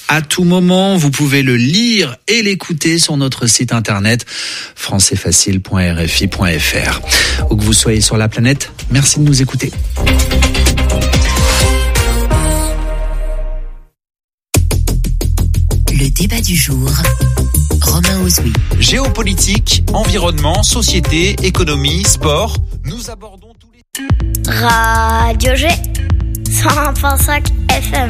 à tout moment. Vous pouvez le lire et l'écouter sur notre site internet françaisfacile.rfi.fr. Où que vous soyez sur la planète, merci de nous écouter. Le débat du jour. Romain Ozoui. Géopolitique, environnement, société, économie, sport. Nous abordons tous les... Radio G 101.5 FM.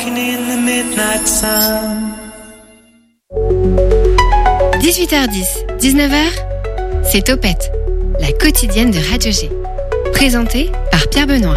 18h10, 19h, c'est Topette, la quotidienne de Radio G. Présentée par Pierre Benoît.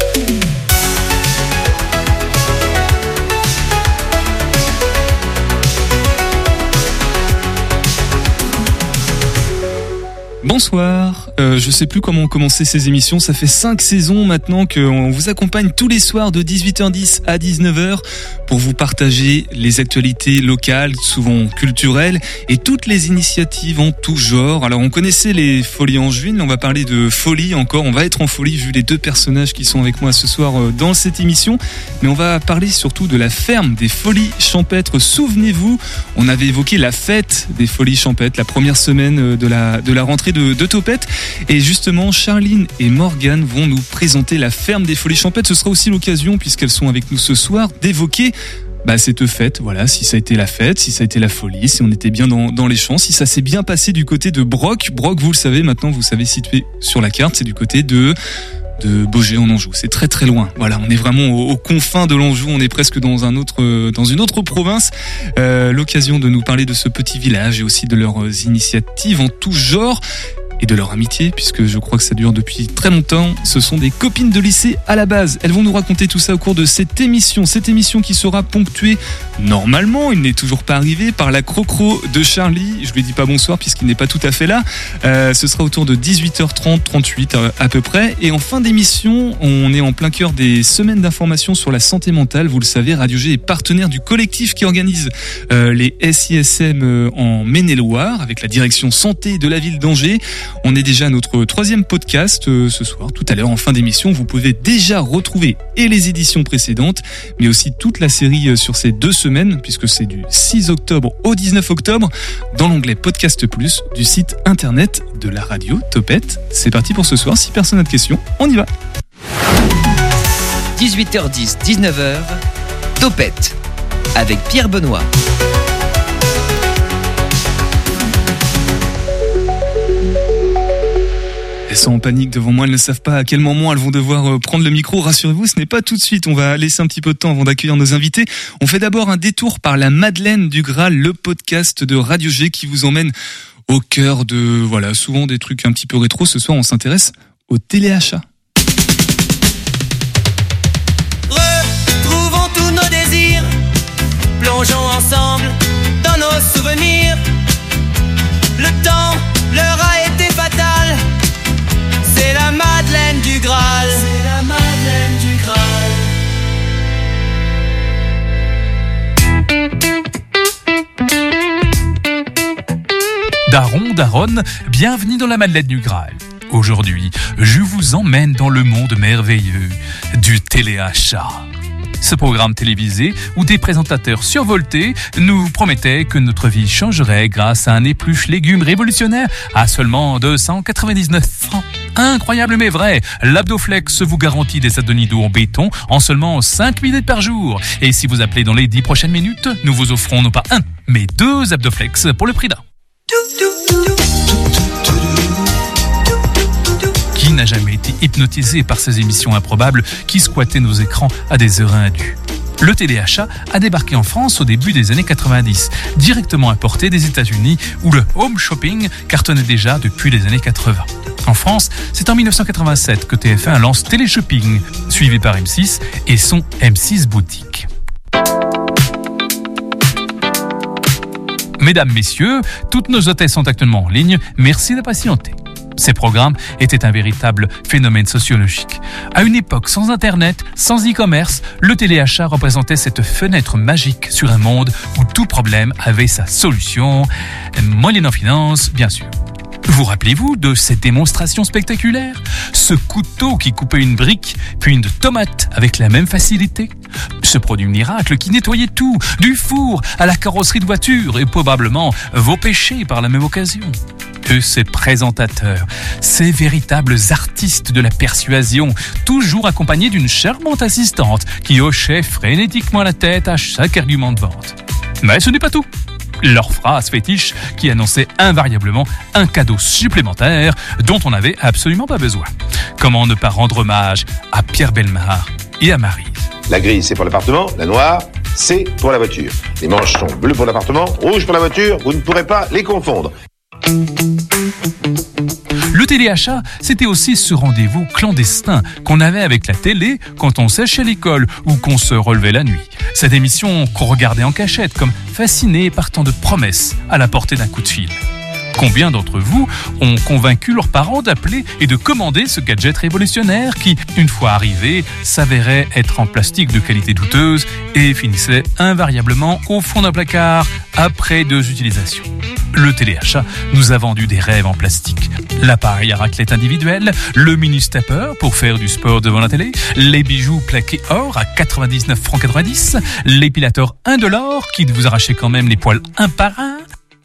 Bonsoir, je sais plus comment commencer ces émissions, ça fait 5 saisons maintenant qu'on vous accompagne tous les soirs de 18h10 à 19h pour vous partager les actualités locales, souvent culturelles, et toutes les initiatives en tout genre. Alors on connaissait les folies angevines, on va parler de folie encore, on va être en folie vu les deux personnages qui sont avec moi ce soir dans cette émission, mais on va parler surtout de la ferme des folies champêtres. Souvenez-vous, on avait évoqué la fête des folies champêtres, la première semaine de la rentrée de Topette, et justement Charline et Morgane vont nous présenter la ferme des folies champêtres. Ce sera aussi l'occasion, puisqu'elles sont avec nous ce soir, d'évoquer cette fête, voilà, si ça a été la fête, si ça a été la folie, si on était bien dans les champs, si ça s'est bien passé du côté de Broc. Broc, vous le savez maintenant, vous savez situé sur la carte, c'est du côté de Baugé en Anjou. C'est très très loin. Voilà, on est vraiment aux confins de l'Anjou, on est presque dans une autre province. L'occasion de nous parler de ce petit village et aussi de leurs initiatives en tout genre et de leur amitié, puisque je crois que ça dure depuis très longtemps. Ce sont des copines de lycée à la base. Elles vont nous raconter tout ça au cours de cette émission qui sera ponctuée, normalement, il n'est toujours pas arrivé, par la crocro de Charlie. Je lui dis pas bonsoir puisqu'il n'est pas tout à fait là. Ce sera autour de 18h30, 38 à peu près. Et en fin d'émission, on est en plein cœur des semaines d'information sur la santé mentale. Vous le savez, Radio G est partenaire du collectif qui organise les SISM en Maine-et-Loire avec la direction santé de la ville d'Angers. On est déjà à notre 3e podcast ce soir, tout à l'heure en fin d'émission. Vous pouvez déjà retrouver et les éditions précédentes, mais aussi toute la série sur ces 2 semaines, puisque c'est du 6 octobre au 19 octobre, dans l'onglet Podcast Plus du site internet de la radio Topette. C'est parti pour ce soir, si personne n'a de questions, on y va. 18h10, 19h, Topette, avec Pierre Benoît. Elles sont en panique devant moi, elles ne savent pas à quel moment elles vont devoir prendre le micro. Rassurez-vous, ce n'est pas tout de suite. On va laisser un petit peu de temps avant d'accueillir nos invités. On fait d'abord un détour par la Madeleine du Graal, le podcast de Radio G qui vous emmène au cœur de, souvent des trucs un petit peu rétro. Ce soir, on s'intéresse au téléachat. Retrouvons tous nos désirs, plongeons ensemble dans nos souvenirs. Le temps leur a été fatal. C'est la Madeleine du Graal. C'est la Madeleine du Graal. Daron, daronne, bienvenue dans la Madeleine du Graal. Aujourd'hui, je vous emmène dans le monde merveilleux du téléachat. Ce programme télévisé où des présentateurs survoltés nous promettaient que notre vie changerait grâce à un épluche légumes révolutionnaire à seulement 299 francs. Incroyable mais vrai, l'Abdoflex vous garantit des abdominaux en béton en seulement 5 minutes par jour. Et si vous appelez dans les 10 prochaines minutes, nous vous offrons non pas 1, mais 2 Abdoflex pour le prix d'un. Qui n'a jamais été hypnotisé par ces émissions improbables qui squattaient nos écrans à des heures indues? Le téléachat a débarqué en France au début des années 90, directement importé des États-Unis où le home shopping cartonnait déjà depuis les années 80. En France, c'est en 1987 que TF1 lance Téléshopping, suivi par M6 et son M6 Boutique. Mesdames, messieurs, toutes nos hôtesses sont actuellement en ligne. Merci de patienter. Ces programmes étaient un véritable phénomène sociologique. À une époque sans Internet, sans e-commerce, le téléachat représentait cette fenêtre magique sur un monde où tout problème avait sa solution, moyennant finance, bien sûr. Vous rappelez-vous de cette démonstration spectaculaire? Ce couteau qui coupait une brique, puis une tomate avec la même facilité? Ce produit miracle qui nettoyait tout, du four à la carrosserie de voiture et probablement vos péchés par la même occasion. Que ces présentateurs, ces véritables artistes de la persuasion, toujours accompagnés d'une charmante assistante qui hochait frénétiquement la tête à chaque argument de vente. Mais ce n'est pas tout. Leur phrase fétiche qui annonçait invariablement un cadeau supplémentaire dont on n'avait absolument pas besoin. Comment ne pas rendre hommage à Pierre Bellemare et à Marie? La grise, c'est pour l'appartement, la noire, c'est pour la voiture. Les manches sont bleues pour l'appartement, rouges pour la voiture, vous ne pourrez pas les confondre. Le téléachat, c'était aussi ce rendez-vous clandestin qu'on avait avec la télé quand on séchait l'école ou qu'on se relevait la nuit. Cette émission qu'on regardait en cachette comme fasciné par tant de promesses à la portée d'un coup de fil. Combien d'entre vous ont convaincu leurs parents d'appeler et de commander ce gadget révolutionnaire qui, une fois arrivé, s'avérait être en plastique de qualité douteuse et finissait invariablement au fond d'un placard après 2 utilisations? Le téléachat nous a vendu des rêves en plastique. L'appareil à raclette individuel, le mini-stepper pour faire du sport devant la télé, les bijoux plaqués or à 99,90 francs, l'épilateur indolore qui vous arrachait quand même les poils un par un.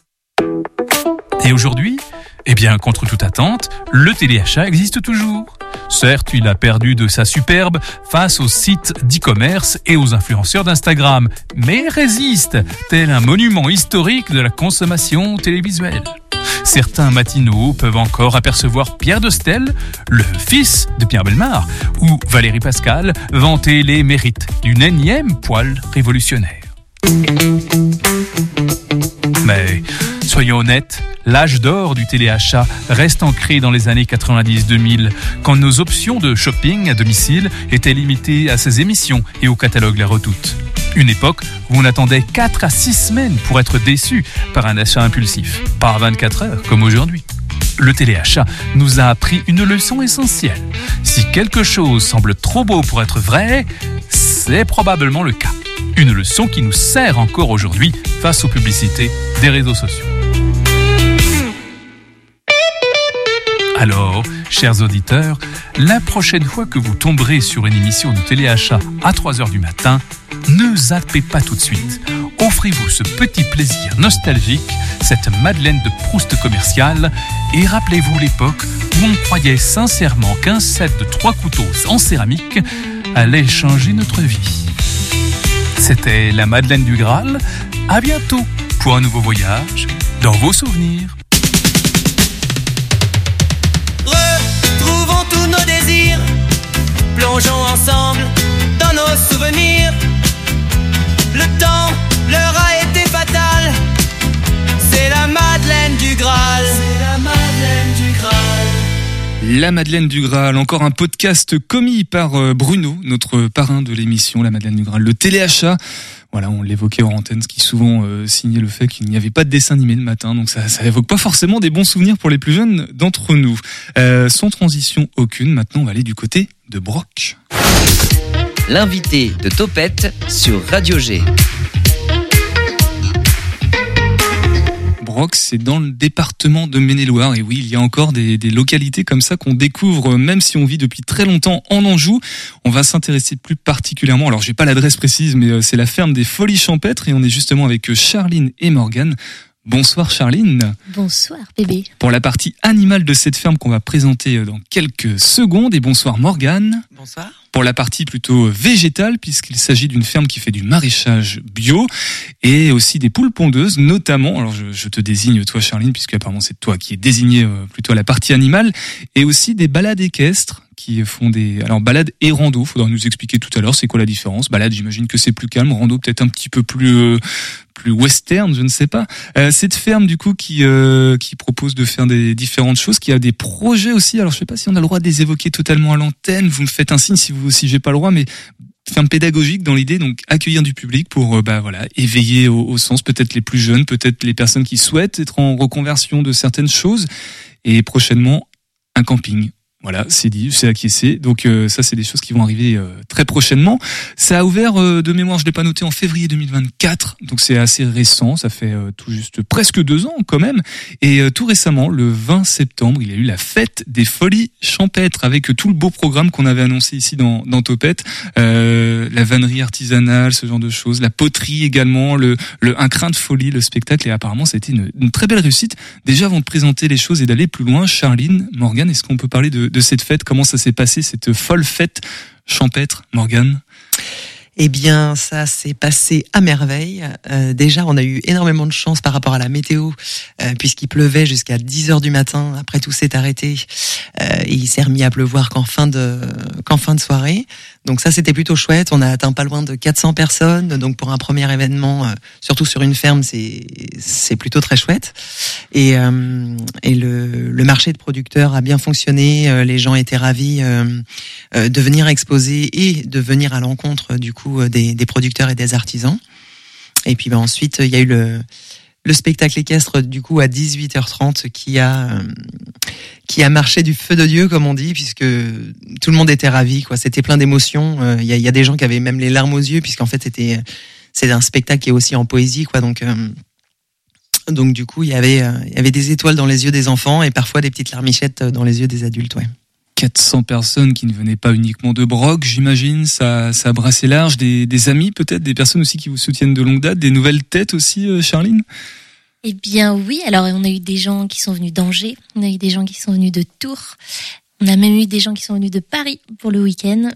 Et aujourd'hui, eh bien, contre toute attente, le téléachat existe toujours. Certes, il a perdu de sa superbe face aux sites d'e-commerce et aux influenceurs d'Instagram, mais il résiste, tel un monument historique de la consommation télévisuelle. Certains matinaux peuvent encore apercevoir Pierre Dostel, le fils de Pierre Bellemare, ou Valérie Pascal vanter les mérites d'une énième poêle révolutionnaire. Mais soyons honnêtes, l'âge d'or du téléachat reste ancré dans les années 90-2000, quand nos options de shopping à domicile étaient limitées à ces émissions et au catalogue La Redoute. Une époque où on attendait 4 à 6 semaines pour être déçu par un achat impulsif, pas 24 heures comme aujourd'hui. Le téléachat nous a appris une leçon essentielle. Si quelque chose semble trop beau pour être vrai, c'est probablement le cas. Une leçon qui nous sert encore aujourd'hui face aux publicités des réseaux sociaux. Alors, chers auditeurs, la prochaine fois que vous tomberez sur une émission de téléachat à 3h du matin, ne zappez pas tout de suite. Offrez-vous ce petit plaisir nostalgique, cette Madeleine de Proust commerciale, et rappelez-vous l'époque où on croyait sincèrement qu'un set de 3 couteaux en céramique allait changer notre vie. C'était la Madeleine du Graal. À bientôt pour un nouveau voyage dans vos souvenirs. Retrouvons tous nos désirs, plongeons ensemble dans nos souvenirs. Le temps leur a été fatal, c'est la Madeleine du Graal. C'est la Madeleine du Graal. La Madeleine du Graal, encore un podcast commis par Bruno, notre parrain de l'émission La Madeleine du Graal, le téléachat. Voilà, on l'évoquait en antenne, ce qui souvent signait le fait qu'il n'y avait pas de dessin animé le matin, donc ça évoque pas forcément des bons souvenirs pour les plus jeunes d'entre nous. Sans transition aucune, maintenant on va aller du côté de Broc. L'invité de Topette sur Radio G. Broc, c'est dans le département de Maine-et-Loire. Et oui, il y a encore des localités comme ça qu'on découvre, même si on vit depuis très longtemps en Anjou. On va s'intéresser plus particulièrement, alors j'ai pas l'adresse précise, mais c'est la ferme des Folies Champêtres et on est justement avec Charline et Morgane. Bonsoir Charline. Bonsoir bébé. Pour la partie animale de cette ferme qu'on va présenter dans quelques secondes. Et bonsoir Morgane. Bonsoir. Pour la partie plutôt végétale, puisqu'il s'agit d'une ferme qui fait du maraîchage bio et aussi des poules pondeuses, notamment. Alors je te désigne toi Charline, puisque apparemment c'est toi qui es désignée plutôt à la partie animale, et aussi des balades équestres qui font alors balade et rando. Faudra nous expliquer tout à l'heure c'est quoi la différence. Balade, j'imagine que c'est plus calme, rando peut-être un petit peu plus western, je ne sais pas. Cette ferme du coup qui propose de faire des différentes choses, qui a des projets aussi. Alors je sais pas si on a le droit de les évoquer totalement à l'antenne. Vous me faites un signe si j'ai pas le droit, mais ferme pédagogique dans l'idée, donc accueillir du public pour éveiller au sens peut-être les plus jeunes, peut-être les personnes qui souhaitent être en reconversion de certaines choses, et prochainement un camping Voilà, c'est dit, c'est acquiescé. Donc ça, c'est des choses qui vont arriver très prochainement. Ça a ouvert de mémoire, je l'ai pas noté, en février 2024. Donc c'est assez récent, ça fait tout juste presque 2 ans quand même. Et tout récemment, le 20 septembre, il y a eu la fête des folies champêtres avec tout le beau programme qu'on avait annoncé ici dans Topette. La vannerie artisanale, ce genre de choses, la poterie également, un crin de folie, le spectacle. Et apparemment, ça a été une très belle réussite. Déjà, avant de présenter les choses et d'aller plus loin, Charline, Morgane, est-ce qu'on peut parler de cette fête? Comment ça s'est passé, cette folle fête champêtre, Morgane? Eh bien, ça s'est passé à merveille. Déjà, on a eu énormément de chance par rapport à la météo, puisqu'il pleuvait jusqu'à 10h du matin. Après, tout s'est arrêté. Et il s'est remis à pleuvoir qu'en fin de soirée. Donc ça, c'était plutôt chouette. On a atteint pas loin de 400 personnes. Donc pour un premier événement, surtout sur une ferme, c'est plutôt très chouette. Et le marché de producteurs a bien fonctionné. Les gens étaient ravis de venir exposer et de venir à l'encontre du coup des producteurs et des artisans. Et puis ensuite, il y a eu le spectacle équestre du coup à 18h30 qui a marché du feu de Dieu, comme on dit, puisque tout le monde était ravi, quoi. C'était plein d'émotions. Il y a des gens qui avaient même les larmes aux yeux, puisqu'en fait c'est un spectacle qui est aussi en poésie, quoi. Donc du coup il y avait des étoiles dans les yeux des enfants et parfois des petites larmichettes dans les yeux des adultes, ouais. 400 personnes qui ne venaient pas uniquement de Broc, j'imagine, ça a brassé large, des amis peut-être, des personnes aussi qui vous soutiennent de longue date, des nouvelles têtes aussi, Charline? Eh bien oui, alors on a eu des gens qui sont venus d'Angers, on a eu des gens qui sont venus de Tours, on a même eu des gens qui sont venus de Paris pour le week-end.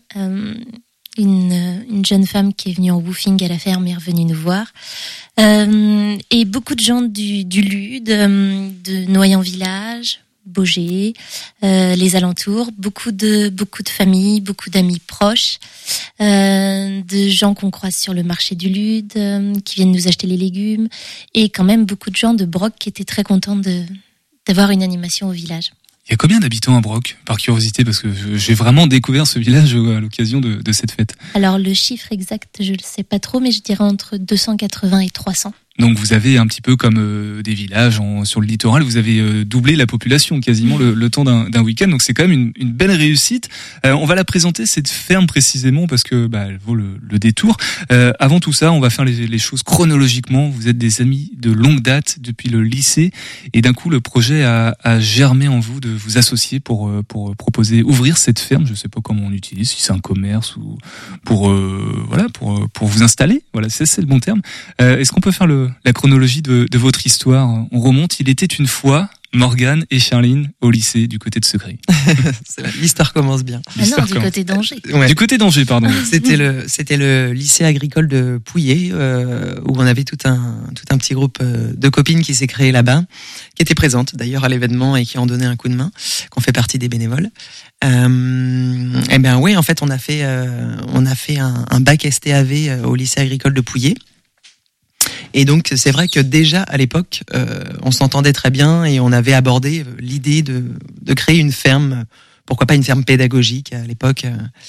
Une jeune femme qui est venue en woofing à la ferme est revenue nous voir. Et beaucoup de gens du Lude, de Noyant-Village, Baugé, les alentours, beaucoup de familles, beaucoup d'amis proches, de gens qu'on croise sur le marché du Lude, qui viennent nous acheter les légumes, et quand même beaucoup de gens de Broc qui étaient très contents d'avoir une animation au village. Il y a combien d'habitants à Broc, par curiosité, parce que j'ai vraiment découvert ce village à l'occasion de cette fête? Alors le chiffre exact, je le sais pas trop, mais je dirais entre 280 et 300. Donc vous avez un petit peu comme des villages sur le littoral, vous avez doublé la population quasiment le temps d'un week-end, donc c'est quand même une belle réussite. On va la présenter, cette ferme précisément, parce que elle vaut le détour. Avant tout ça, on va faire les choses chronologiquement. Vous êtes des amis de longue date depuis le lycée, et d'un coup le projet a germé en vous de vous associer pour proposer, ouvrir cette ferme. Je sais pas comment on utilise, si c'est un commerce ou pour vous installer. Voilà, c'est le bon terme. Est-ce qu'on peut faire la chronologie de votre histoire? On remonte, il était une fois Morgane et Charline au lycée du côté de Secret. L'histoire commence bien. Du côté d'Angers. Ouais. Du côté d'Angers, pardon. C'était le lycée agricole de Pouillet, où on avait tout un petit groupe de copines qui s'est créé là-bas, qui étaient présentes d'ailleurs à l'événement et qui ont donné un coup de main, qu'on fait partie des bénévoles. Eh bien oui, en fait on a fait un bac STAV au lycée agricole de Pouillet. Et donc c'est vrai que déjà à l'époque on s'entendait très bien et on avait abordé l'idée de créer une ferme, pourquoi pas une ferme pédagogique à l'époque.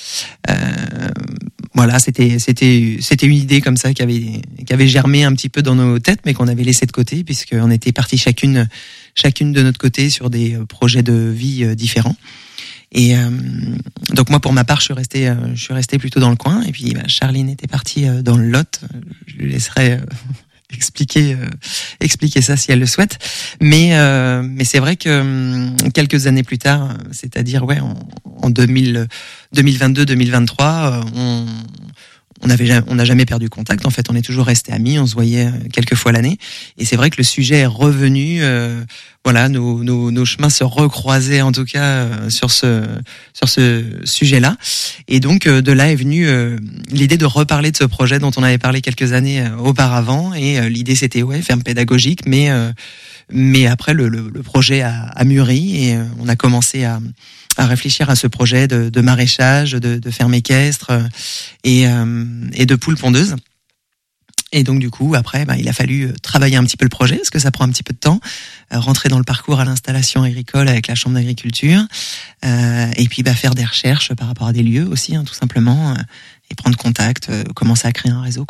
Voilà, c'était une idée comme ça qui avait germé un petit peu dans nos têtes, mais qu'on avait laissé de côté puisqu'on était partis chacune de notre côté sur des projets de vie différents. Et donc moi pour ma part je suis resté plutôt dans le coin, et puis Charline était partie dans le Lot. Je lui laisserai expliquer ça si elle le souhaite, mais c'est vrai que quelques années plus tard, c'est-à-dire en 2022-2023, on n'a jamais perdu contact. En fait, on est toujours restés amis. On se voyait quelques fois l'année. Et c'est vrai que le sujet est revenu. Nos chemins se recroisaient en tout cas sur ce sujet-là. Et donc de là est venue l'idée de reparler de ce projet dont on avait parlé quelques années auparavant. Et l'idée c'était ferme pédagogique, mais après le projet a mûri et on a commencé à réfléchir à ce projet de maraîchage, de ferme équestre et de poules pondeuses. Et donc du coup après il a fallu travailler un petit peu le projet parce que ça prend un petit peu de temps, rentrer dans le parcours à l'installation agricole avec la chambre d'agriculture, et puis faire des recherches par rapport à des lieux aussi, tout simplement, et prendre contact, commencer à créer un réseau, quoi.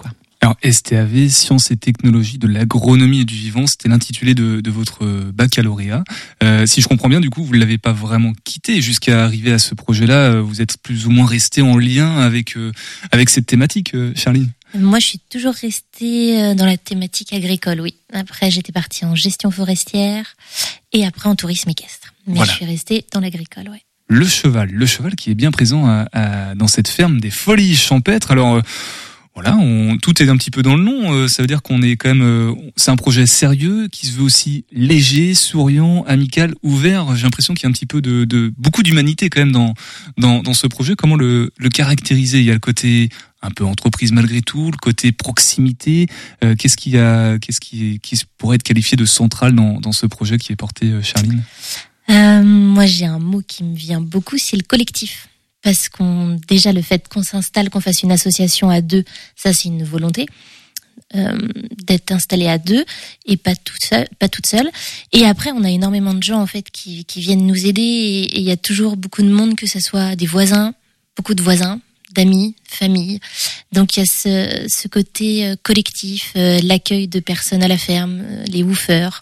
Alors, STAV, Sciences et Technologies de l'agronomie et du vivant, c'était l'intitulé de votre baccalauréat. Si je comprends bien, du coup, vous ne l'avez pas vraiment quitté jusqu'à arriver à ce projet-là. Vous êtes plus ou moins resté en lien avec cette thématique, Charline. Moi, je suis toujours restée dans la thématique agricole, oui. Après, j'étais partie en gestion forestière et après en tourisme équestre. Mais voilà. Je suis restée dans l'agricole, ouais. Le cheval qui est bien présent dans cette ferme des Folies Champêtres. Alors, voilà, tout est un petit peu dans le nom. Ça veut dire qu'on est quand même. C'est un projet sérieux qui se veut aussi léger, souriant, amical, ouvert. J'ai l'impression qu'il y a un petit peu de beaucoup d'humanité quand même dans ce projet. Comment le caractériser ? Il y a le côté un peu entreprise malgré tout, le côté proximité. Qu'est-ce qui pourrait être qualifié de central dans ce projet qui est porté, Charline ? Moi, j'ai un mot qui me vient beaucoup, c'est le collectif. Parce déjà le fait qu'on s'installe, qu'on fasse une association à deux, ça c'est une volonté d'être installé à deux et pas toute seule. Et après, on a énormément de gens en fait qui viennent nous aider et il y a toujours beaucoup de monde, que ce soit des voisins, beaucoup de voisins, d'amis, famille. Donc il y a ce côté collectif, l'accueil de personnes à la ferme, les woofers,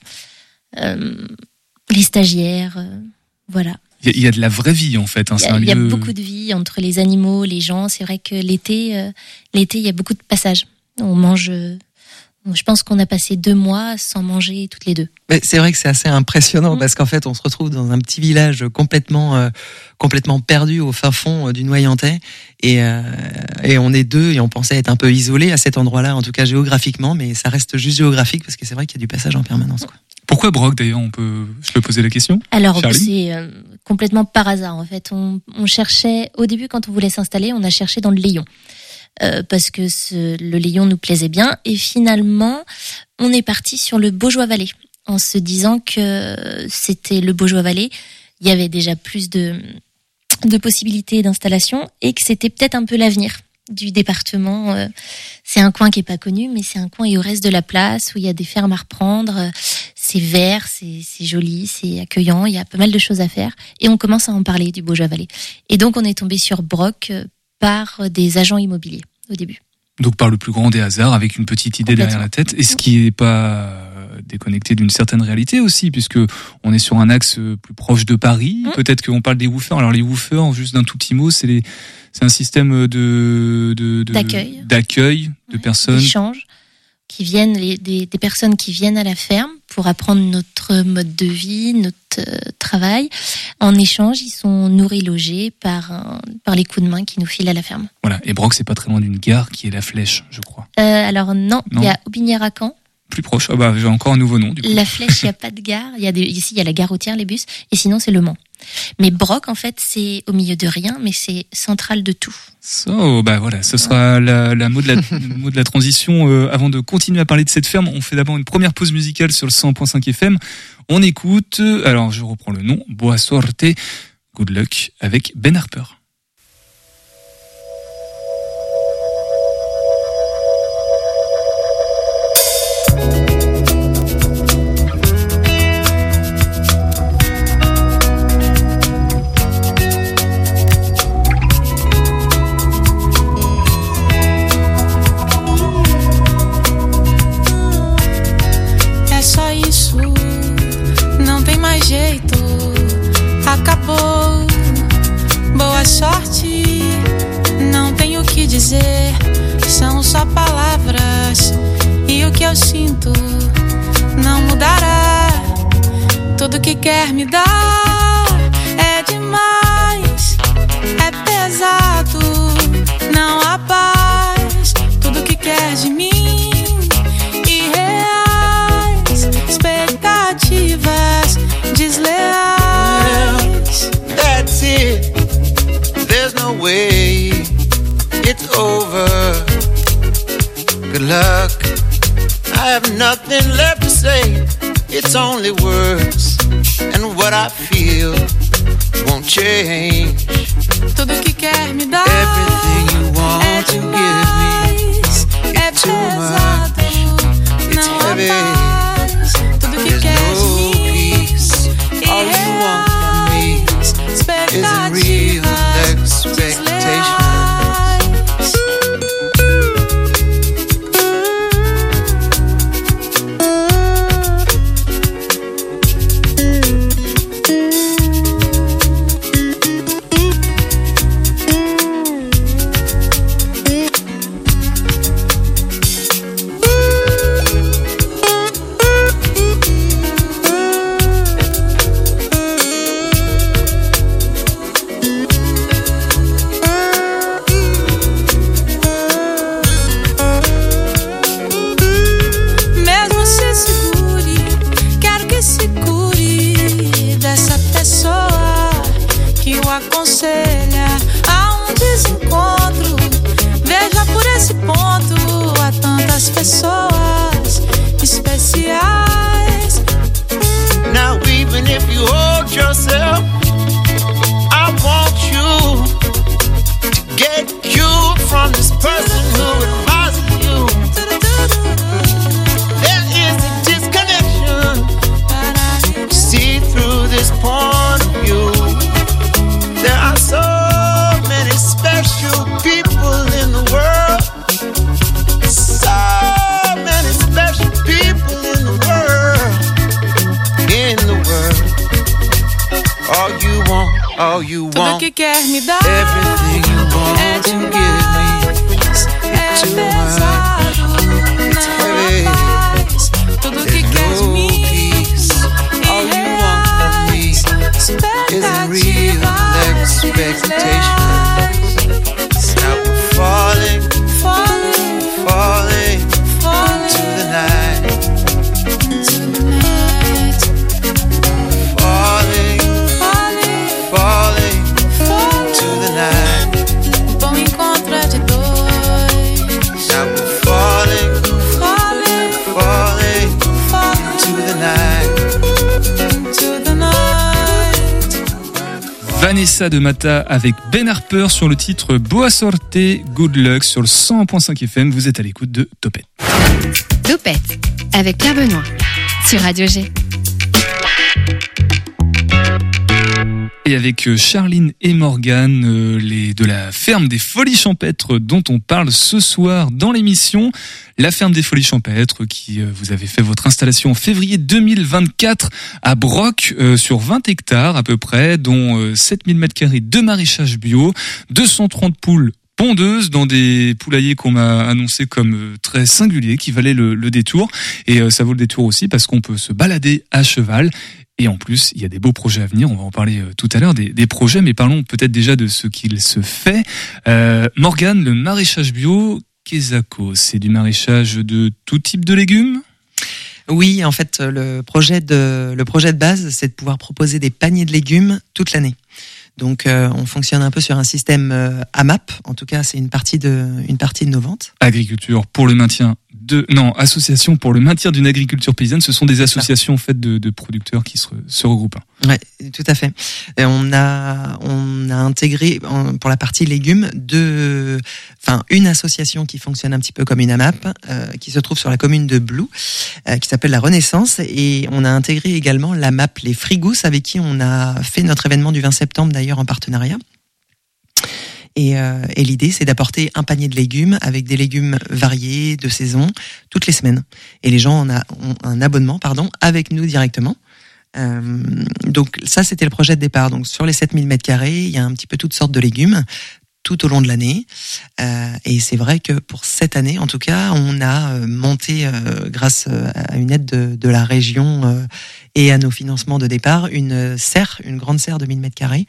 les stagiaires, voilà. Il y a de la vraie vie en fait. Il y a beaucoup de vie entre les animaux, les gens. C'est vrai que l'été, il y a beaucoup de passages. On mange. Je pense qu'on a passé 2 mois sans manger toutes les deux. Mais c'est vrai que c'est assez impressionnant parce qu'en fait, on se retrouve dans un petit village complètement perdu au fin fond du Noyentais et on est 2 et on pensait être un peu isolés à cet endroit-là, en tout cas géographiquement, mais ça reste juste géographique parce que c'est vrai qu'il y a du passage en permanence, quoi. Pourquoi Broc d'ailleurs, je peux poser la question? Alors c'est complètement par hasard en fait. On cherchait au début, quand on voulait s'installer, on a cherché dans le Layon parce que le Layon nous plaisait bien et finalement on est parti sur le Baugeois-Vallée en se disant que c'était le Baugeois-Vallée. Il y avait déjà plus de possibilités d'installation et que c'était peut-être un peu l'avenir du département. C'est un coin qui est pas connu, mais c'est un coin, il reste de la place où il y a des fermes à reprendre. C'est vert, c'est joli, c'est accueillant, il y a pas mal de choses à faire. Et on commence à en parler du Baugeois-Vallée. Et donc on est tombé sur Broc par des agents immobiliers au début. Donc par le plus grand des hasards, avec une petite idée derrière la tête, et ce qui n'est pas déconnecté d'une certaine réalité aussi, puisque on est sur un axe plus proche de Paris. Peut-être qu'on parle des woofers. Alors les woofers, juste d'un tout petit mot, c'est un système d'accueil de personnes. D'échange, qui viennent, des personnes qui viennent à la ferme pour apprendre notre mode de vie, notre travail. En échange, ils sont nourris, logés par les coups de main qui nous filent à la ferme. Voilà. Et Broc, c'est pas très loin d'une gare qui est la Flèche, je crois. Alors non, il y a Aubigné-Racan. Plus proche. Ah bah, j'ai encore un nouveau nom, du coup. La Flèche, il n'y a pas de gare. Ici, il y a la gare routière, les bus. Et sinon, c'est Le Mans. Mais Broc, en fait, c'est au milieu de rien, mais c'est central de tout. Bah voilà, ce sera le mot de la transition. Avant de continuer à parler de cette ferme, on fait d'abord une première pause musicale sur le 100.5 FM. On écoute, alors je reprends le nom, Boa Sorte, Good Luck, avec Ben Harper. Acabou, boa sorte, não tenho o que dizer, são só palavras e o que eu sinto não mudará. Tudo que quer me dar é demais, é pesado, não há paz. Tudo que quer de mim, irreais, expectativas desleais. That's it, there's no way, it's over. Good luck, I have nothing left to say. It's only words, and what I feel won't change. Tudo que quer me dar, everything you want to give me, é too pesado, much, it's não heavy. há paz. Tudo que There's quer no de mim, peace, all you want from me isn't real expectation. all you Tudo want, que quer me dar everything you é want to give me. demais, é too pesado, heavy. não faz. Tudo que quer de mim, All you want from me isn't real expectations. Now we're falling, falling to the night. Falling to the night. Bom encontro é de dois. Now we're falling to the night. To the night. Vanessa de Mata avec Ben Harper sur le titre Boa Sorte, Good Luck sur le 100.5 FM. Vous êtes à l'écoute de Topette. Topette avec Pierre Benoît sur Radio G. Et avec Charline et Morgane, de la ferme des Folies Champêtres dont on parle ce soir dans l'émission. La ferme des Folies Champêtres qui vous avez fait votre installation en février 2024 à Broc sur 20 hectares à peu près, dont 7000 m² de maraîchage bio, 230 poules pondeuses dans des poulaillers qu'on m'a annoncé comme très singuliers, qui valaient le détour. Et ça vaut le détour aussi parce qu'on peut se balader à cheval. Et en plus, il y a des beaux projets à venir. On va en parler tout à l'heure des projets, mais parlons peut-être déjà de ce qu'il se fait. Morgane, le maraîchage bio, Quesaco, c'est du maraîchage de tout type de légumes ? Oui, en fait, le projet de base, c'est de pouvoir proposer des paniers de légumes toute l'année. Donc, on fonctionne un peu sur un système AMAP. En tout cas, c'est une partie de nos ventes. Agriculture pour le maintien association pour le maintien d'une agriculture paysanne. Ce sont des associations faites de producteurs qui se regroupent. Ouais, tout à fait. Et on a intégré pour la partie légumes une association qui fonctionne un petit peu comme une AMAP, qui se trouve sur la commune de Blou, qui s'appelle la Renaissance, et on a intégré également l'AMAP Les Frigous, avec qui on a fait notre événement du 20 septembre d'ailleurs en partenariat. Et l'idée, c'est d'apporter un panier de légumes avec des légumes variés de saison toutes les semaines. Et les gens ont un abonnement, avec nous directement. Donc ça, c'était le projet de départ. Donc sur les 7000 m², il y a un petit peu toutes sortes de légumes tout au long de l'année. Et c'est vrai que pour cette année, en tout cas, on a monté, grâce à une aide de la région et à nos financements de départ, une grande serre de 1000 m²,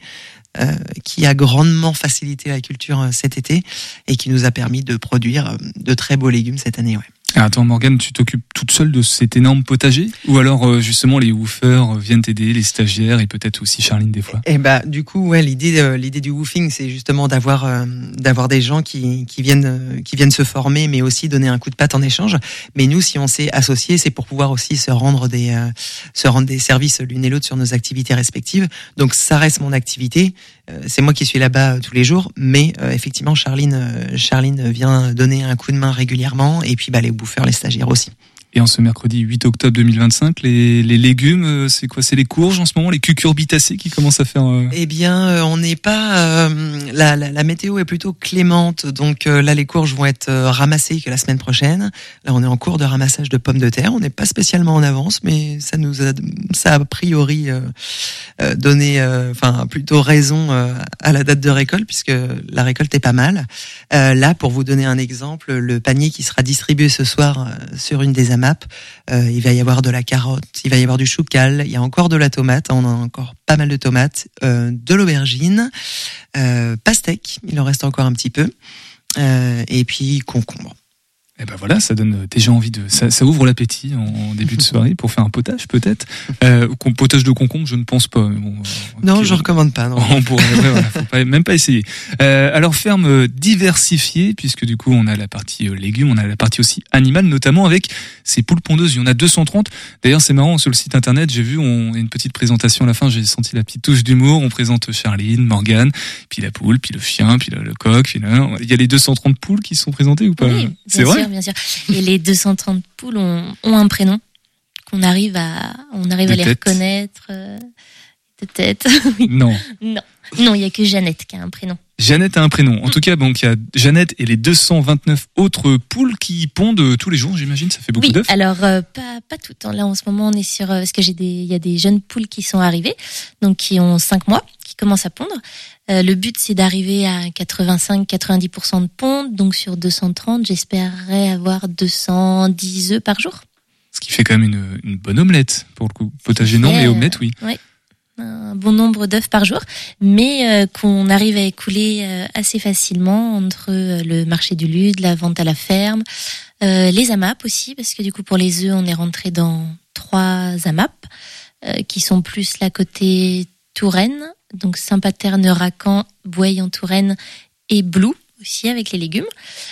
qui a grandement facilité la culture cet été et qui nous a permis de produire de très beaux légumes cette année. Ouais. Attends Morgane, tu t'occupes toute seule de cet énorme potager ? Ou alors justement les woofers viennent t'aider, les stagiaires et peut-être aussi Charline des fois ? Et du coup, ouais, l'idée du woofing, c'est justement d'avoir des gens qui viennent se former, mais aussi donner un coup de patte en échange. Mais nous, si on s'est associés, c'est pour pouvoir aussi se rendre des services l'une et l'autre sur nos activités respectives. Donc ça reste mon activité. C'est moi qui suis là-bas tous les jours, mais effectivement Charline vient donner un coup de main régulièrement, et puis les bouffeurs, les stagiaires aussi. Et en ce mercredi 8 octobre 2025, les légumes, c'est quoi ? C'est les courges en ce moment, les cucurbitacées qui commencent à faire... Eh bien, on n'est pas... la météo est plutôt clémente, donc là, les courges vont être ramassées que la semaine prochaine. Là, on est en cours de ramassage de pommes de terre. On n'est pas spécialement en avance, mais ça a a priori donné, plutôt raison à la date de récolte, puisque la récolte est pas mal. Là, pour vous donner un exemple, le panier qui sera distribué ce soir sur une des AMAP, il va y avoir de la carotte, il va y avoir du chou-cal, il y a encore de la tomate, on a encore pas mal de tomates, de l'aubergine, pastèque, il en reste encore un petit peu, et puis concombre. Et ben voilà, ça donne déjà envie ça ouvre l'appétit en début de soirée pour faire un potage peut-être. Potage de concombre, je ne pense pas. Mais bon, non, je recommande pas. Non. On pourrait, faut même pas essayer. Alors ferme diversifiée, puisque du coup on a la partie légumes, on a la partie aussi animale, notamment avec ces poules pondeuses. Il y en a 230. D'ailleurs, c'est marrant, sur le site internet, j'ai vu, on a une petite présentation à la fin. J'ai senti la petite touche d'humour. On présente Charline, Morgane, puis la poule, puis le chien, puis le coq. Puis il y a les 230 poules qui sont présentées ou pas ? Oui, c'est vrai. Bien sûr. Et les 230 poules ont un prénom qu'on arrive à les reconnaître de tête. Oui. Non, il y a que Jeannette qui a un prénom. Jeannette a un prénom. En tout cas, donc il y a Jeannette et les 229 autres poules qui pondent tous les jours. J'imagine, ça fait beaucoup d'œufs. Alors pas toutes. Là, en ce moment, on est sur parce que il y a des jeunes poules qui sont arrivées, donc qui ont 5 mois, qui commence à pondre. Le but, c'est d'arriver à 85-90% de ponte. Donc sur 230, j'espérerais avoir 210 œufs par jour. Ce qui fait quand même une bonne omelette, pour le coup. Potager non, mais omelette, oui. Oui, un bon nombre d'œufs par jour, mais qu'on arrive à écouler assez facilement entre le marché du Lude, la vente à la ferme, les AMAP aussi, parce que du coup pour les œufs on est rentré dans 3 AMAP qui sont plus là côté Touraine, donc Saint-Paterne, Racan, Bouaille en Touraine et Blou aussi avec les légumes.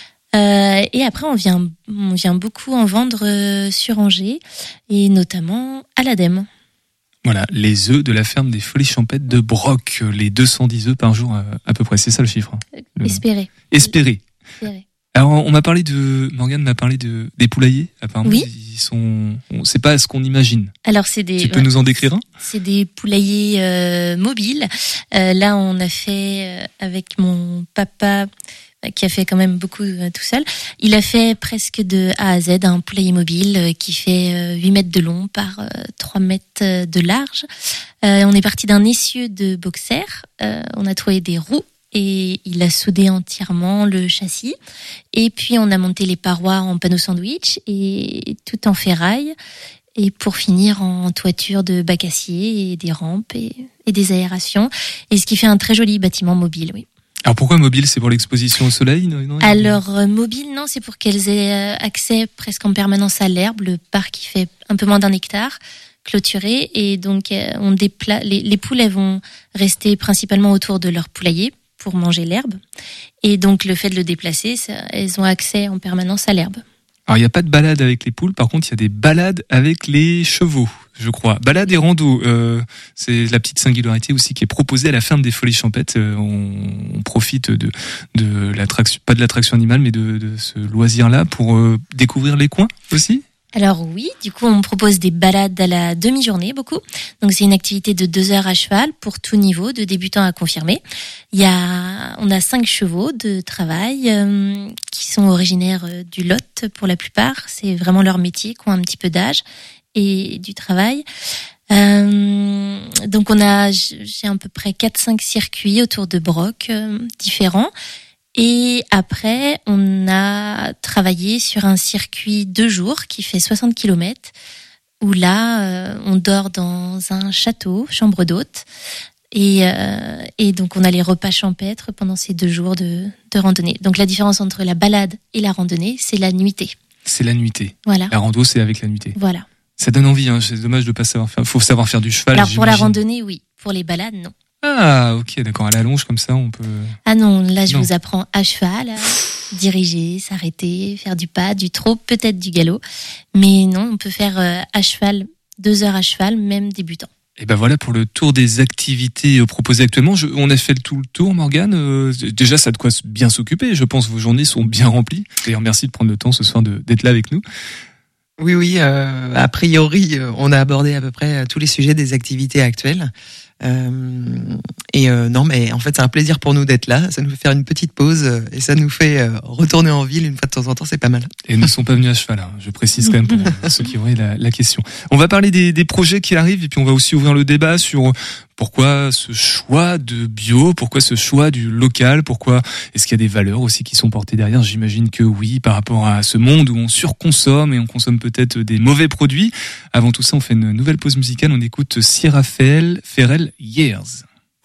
Et après on vient beaucoup en vendre sur Angers et notamment à l'ADEME. Voilà, les œufs de la ferme des Folies Champêtres de Broc, les 210 œufs par jour à peu près, c'est ça le chiffre. Espéré. Alors Morgane m'a parlé des poulaillers, apparemment oui. C'est pas ce qu'on imagine. Alors tu peux nous en décrire un ? C'est des poulaillers mobiles. Là on a fait avec mon papa qui a fait quand même beaucoup tout seul. Il a fait presque de A à Z un poulailler mobile qui fait 8 mètres de long par 3 mètres de large. On est parti d'un essieu de boxer. On a trouvé des roues et il a soudé entièrement le châssis. Et puis on a monté les parois en panneau sandwich et tout en ferraille. Et pour finir en toiture de bac acier et des rampes et des aérations. Et ce qui fait un très joli bâtiment mobile, oui. Alors pourquoi mobile ? C'est pour l'exposition au soleil, non ? Alors mobile, non, c'est pour qu'elles aient accès presque en permanence à l'herbe. Le parc il fait un peu moins d'1 hectare, clôturé, et donc les poules elles vont rester principalement autour de leur poulailler pour manger l'herbe. Et donc le fait de le déplacer, elles ont accès en permanence à l'herbe. Alors il n'y a pas de balade avec les poules, par contre il y a des balades avec les chevaux, je crois. Balade et rando, c'est la petite singularité aussi qui est proposée à la ferme des Folies Champêtres. On profite de l'attraction, pas de l'attraction animale, mais de ce loisir-là pour découvrir les coins aussi. Alors oui, du coup on propose des balades à la demi-journée, beaucoup. Donc c'est une activité de 2 heures à cheval pour tout niveau, de débutants à confirmés. On a 5 chevaux de travail qui sont originaires du Lot pour la plupart. C'est vraiment leur métier, qui ont un petit peu d'âge et du travail. Donc j'ai à peu près 4-5 circuits autour de Broc différents. Et après, on a travaillé sur un circuit 2 jours qui fait 60 km, où là, on dort dans un château, chambre d'hôte, et donc on a les repas champêtres pendant ces 2 jours de randonnée. Donc la différence entre la balade et la randonnée, c'est la nuitée. C'est la nuitée. Voilà. La rando, c'est avec la nuitée. Voilà. Ça donne envie, hein. C'est dommage de pas savoir faire. Faut savoir faire du cheval. Alors pour la randonnée, oui. Pour les balades, non. Ah, ok, d'accord. À la longe, comme ça, on peut... Ah non, là, je vous apprends à cheval, à diriger, s'arrêter, faire du pas, du trot, peut-être du galop. Mais non, on peut faire à cheval, 2 heures à cheval, même débutant. Et ben voilà pour le tour des activités proposées actuellement. On a fait tout le tour, Morgane. Déjà, ça a de quoi bien s'occuper. Je pense que vos journées sont bien remplies. D'ailleurs, merci de prendre le temps ce soir d'être là avec nous. Oui. A priori, on a abordé à peu près tous les sujets des activités actuelles. Non, mais en fait, c'est un plaisir pour nous d'être là. Ça nous fait faire une petite pause et ça nous fait retourner en ville une fois de temps en temps. C'est pas mal. Et nous ne sommes pas venus à cheval. Hein. Je précise quand même pour ceux qui auraient la question. On va parler des projets qui arrivent et puis on va aussi ouvrir le débat sur pourquoi ce choix de bio, pourquoi ce choix du local, pourquoi est-ce qu'il y a des valeurs aussi qui sont portées derrière. J'imagine que oui, par rapport à ce monde où on surconsomme et on consomme peut-être des mauvais produits. Avant tout ça, on fait une nouvelle pause musicale. On écoute Sierra Ferrell, Years.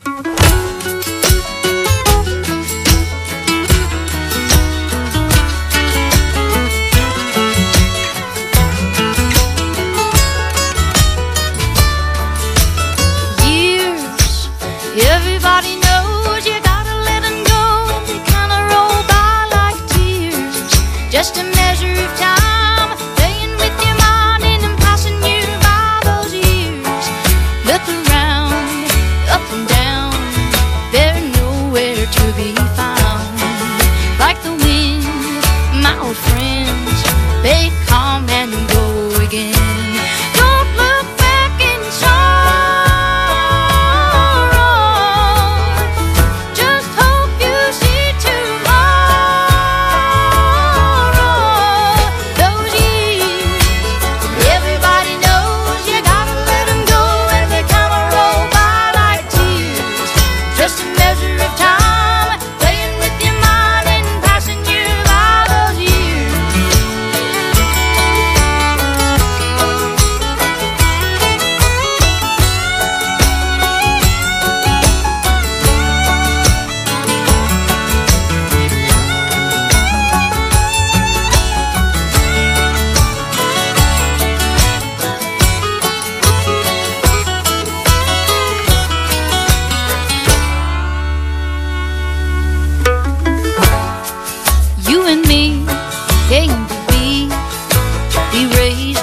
Everybody knows you gotta let them go. They kinda roll by like tears. Just a measure of time, playing with your mind and passing you by those years. Look around, up and down.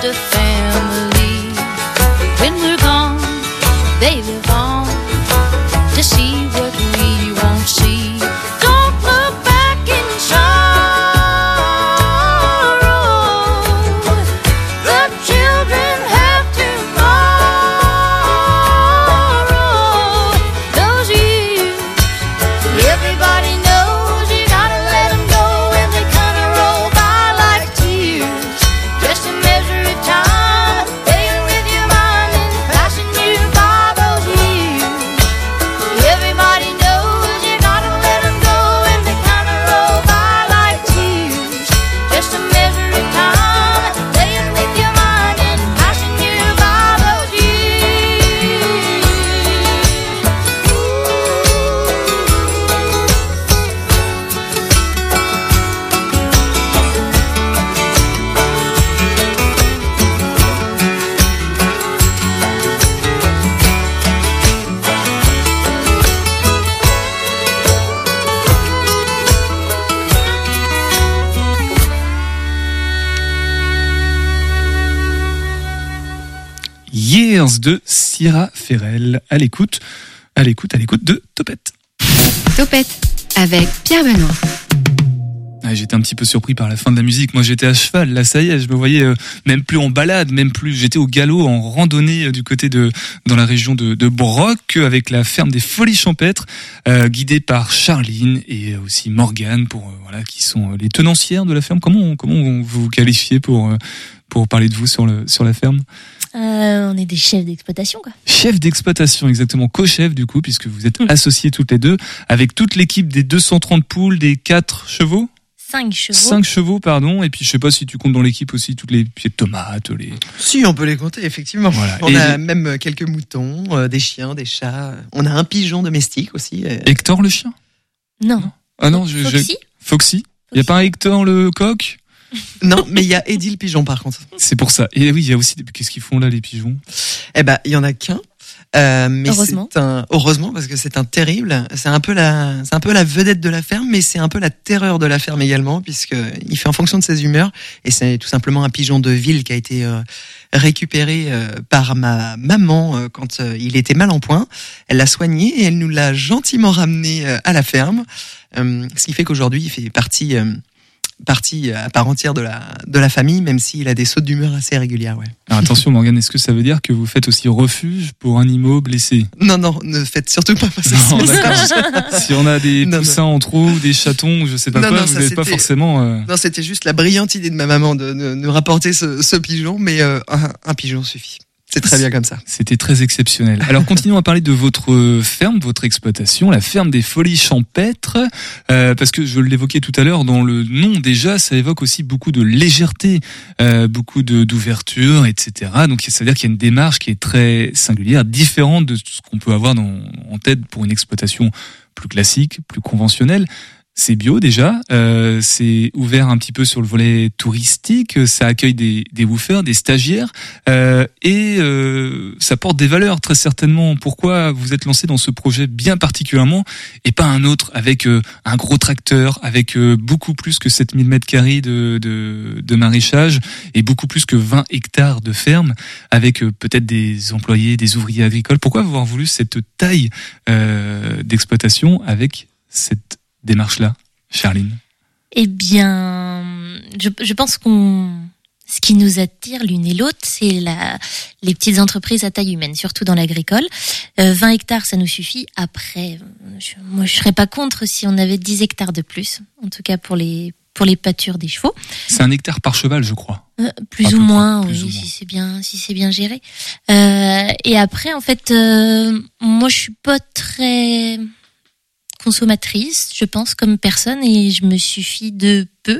just a family. When we're gone, they live on to see what we won't see. Don't look back in sorrow. The children have tomorrow. Those years, everybody knows you gotta let them go, and they kinda roll by like tears. Just a measure of time, playing with your mind and passing you by those years. Everybody knows you gotta let them go, and they kinda roll by like tears. Just a measure of time, playing with your mind and passing you by those years. Years de Syrah Ferrell à l'écoute de Topette. Topette avec Pierre Benoît. Ah, j'étais un petit peu surpris par la fin de la musique. Moi, j'étais à cheval. Là, ça y est, je me voyais même plus en balade, même plus. J'étais au galop, en randonnée du côté dans la région de Broc, avec la ferme des Folies Champêtres, guidée par Charline et aussi Morgane, qui sont les tenancières de la ferme. Comment vous vous qualifiez pour parler de vous sur la ferme? On est des chefs d'exploitation, quoi. Chef d'exploitation, exactement, co-chef du coup, puisque vous êtes associés toutes les deux, avec toute l'équipe des 230 poules, des 4 chevaux. 5 chevaux. 5 chevaux, pardon. Et puis, je sais pas si tu comptes dans l'équipe aussi toutes les pieds de tomates, Si, on peut les compter, effectivement. Voilà. On a même quelques moutons, des chiens, des chats. On a un pigeon domestique aussi. Hector le chien? Non. Ah non, Foxy. Il y a pas un Hector le coq? Non, mais il y a Eddie le pigeon par contre. C'est pour ça. Et oui, il y a aussi qu'est-ce qu'ils font là les pigeons? Eh ben, il y en a qu'un. Mais heureusement. Heureusement parce que c'est un terrible. C'est un peu la vedette de la ferme, mais c'est un peu la terreur de la ferme également, puisque il fait en fonction de ses humeurs. Et c'est tout simplement un pigeon de ville qui a été récupéré par ma maman quand il était mal en point. Elle l'a soigné et elle nous l'a gentiment ramené à la ferme. Ce qui fait qu'aujourd'hui il fait partie à part entière de la famille, même s'il a des sautes d'humeur assez régulières, ouais. Alors attention Morgane, est-ce que ça veut dire que vous faites aussi refuge pour animaux blessés? Non, ne faites surtout pas passer ce message. Si on a des poussins en trop, ou des chatons, je sais pas quoi, vous n'êtes pas forcément... Non, c'était juste la brillante idée de ma maman de nous rapporter ce pigeon, mais un pigeon suffit. C'est très bien comme ça. C'était très exceptionnel. Alors continuons à parler de votre ferme, votre exploitation, la ferme des Folies Champêtres, parce que je l'évoquais tout à l'heure, dans le nom déjà, ça évoque aussi beaucoup de légèreté, beaucoup d'ouverture, etc. Donc ça veut dire qu'il y a une démarche qui est très singulière, différente de ce qu'on peut avoir en tête pour une exploitation plus classique, plus conventionnelle. C'est bio déjà, c'est ouvert un petit peu sur le volet touristique, ça accueille des woofers, des stagiaires, et ça porte des valeurs très certainement. Pourquoi vous êtes lancé dans ce projet bien particulièrement et pas un autre avec un gros tracteur, avec beaucoup plus que 7000 mètres carrés de maraîchage et beaucoup plus que 20 hectares de ferme, avec peut-être des employés, des ouvriers agricoles? Pourquoi avoir voulu cette taille d'exploitation avec cette démarche-là, Charline? Eh bien, je pense ce qui nous attire l'une et l'autre, c'est les petites entreprises à taille humaine, surtout dans l'agricole. 20 hectares, ça nous suffit. Après, moi, je serais pas contre si on avait 10 hectares de plus, en tout cas pour les pâtures des chevaux. C'est 1 hectare par cheval, je crois. Plus ou moins, oui, si c'est bien géré. Et après, en fait, moi, je suis pas très consommatrice, je pense, comme personne, et je me suffis de peu.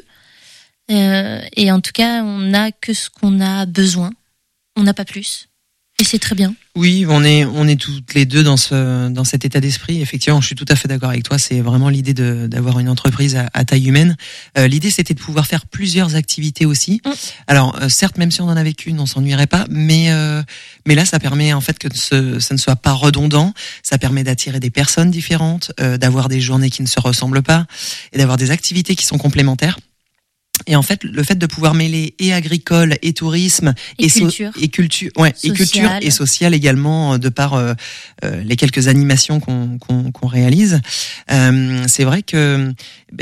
Et en tout cas, on n'a que ce qu'on a besoin. On n'a pas plus. Et c'est très bien. Oui, on est toutes les deux dans cet état d'esprit. Effectivement, je suis tout à fait d'accord avec toi. C'est vraiment l'idée d'avoir une entreprise à taille humaine. L'idée, c'était de pouvoir faire plusieurs activités aussi. Alors, certes, même si on en avait qu'une, on s'ennuierait pas. Mais là, ça permet en fait que ça ne soit pas redondant. Ça permet d'attirer des personnes différentes, d'avoir des journées qui ne se ressemblent pas et d'avoir des activités qui sont complémentaires. Et en fait, le fait de pouvoir mêler et agricole et tourisme et culture, culture et social également, de par les quelques animations qu'on réalise, c'est vrai que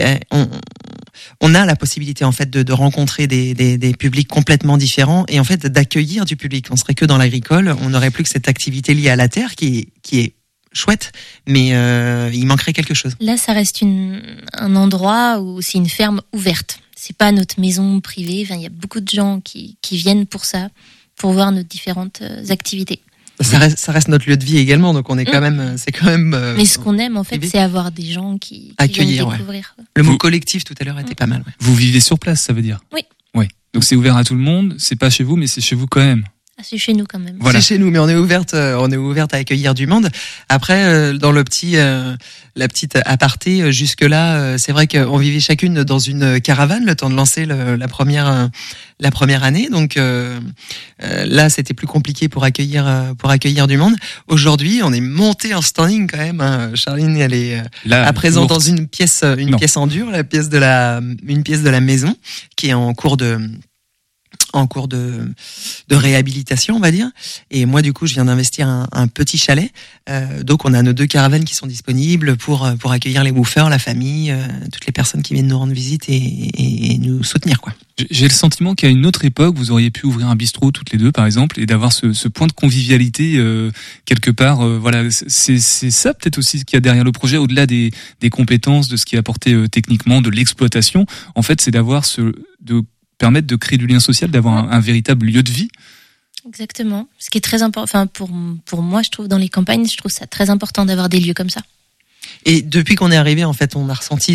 on a la possibilité en fait de rencontrer des publics complètement différents et en fait d'accueillir du public. On serait que dans l'agricole, on n'aurait plus que cette activité liée à la terre qui est chouette, mais il manquerait quelque chose. Là, ça reste un endroit où c'est une ferme ouverte. C'est pas notre maison privée. Enfin, il y a beaucoup de gens qui viennent pour ça, pour voir nos différentes activités. Ça reste notre lieu de vie également, donc on est quand même, c'est quand même. Mais ce qu'on aime en fait, c'est avoir des gens qui accueillir, viennent découvrir. Ouais. Le mot collectif tout à l'heure était pas mal. Ouais. Vous vivez sur place, ça veut dire? Oui. Oui. Donc c'est ouvert à tout le monde. C'est pas chez vous, mais c'est chez vous quand même. C'est chez nous quand même. Voilà. C'est chez nous, mais on est ouverte à accueillir du monde. Après, dans la petite aparté, jusque là, c'est vrai qu'on vivait chacune dans une caravane le temps de lancer la première année. Donc là, c'était plus compliqué pour accueillir du monde. Aujourd'hui, on est monté en standing quand même. Hein. Charline, elle est là, à présent dans une pièce en dur, une pièce de la maison qui est en cours de réhabilitation, on va dire. Et moi, du coup, je viens d'investir un petit chalet. Donc, on a nos 2 caravanes qui sont disponibles pour accueillir les woofers, la famille, toutes les personnes qui viennent nous rendre visite et nous soutenir, quoi. J'ai le sentiment qu'à une autre époque, vous auriez pu ouvrir un bistrot toutes les 2, par exemple, et d'avoir ce point de convivialité quelque part. Voilà, c'est ça peut-être aussi ce qu'il y a derrière le projet, au-delà des compétences, de ce qui est apporté techniquement, de l'exploitation. En fait, c'est de permettre de créer du lien social, d'avoir un véritable lieu de vie. Exactement. Ce qui est très important, enfin pour moi, je trouve dans les campagnes, je trouve ça très important d'avoir des lieux comme ça. Et depuis qu'on est arrivé, en fait, on a ressenti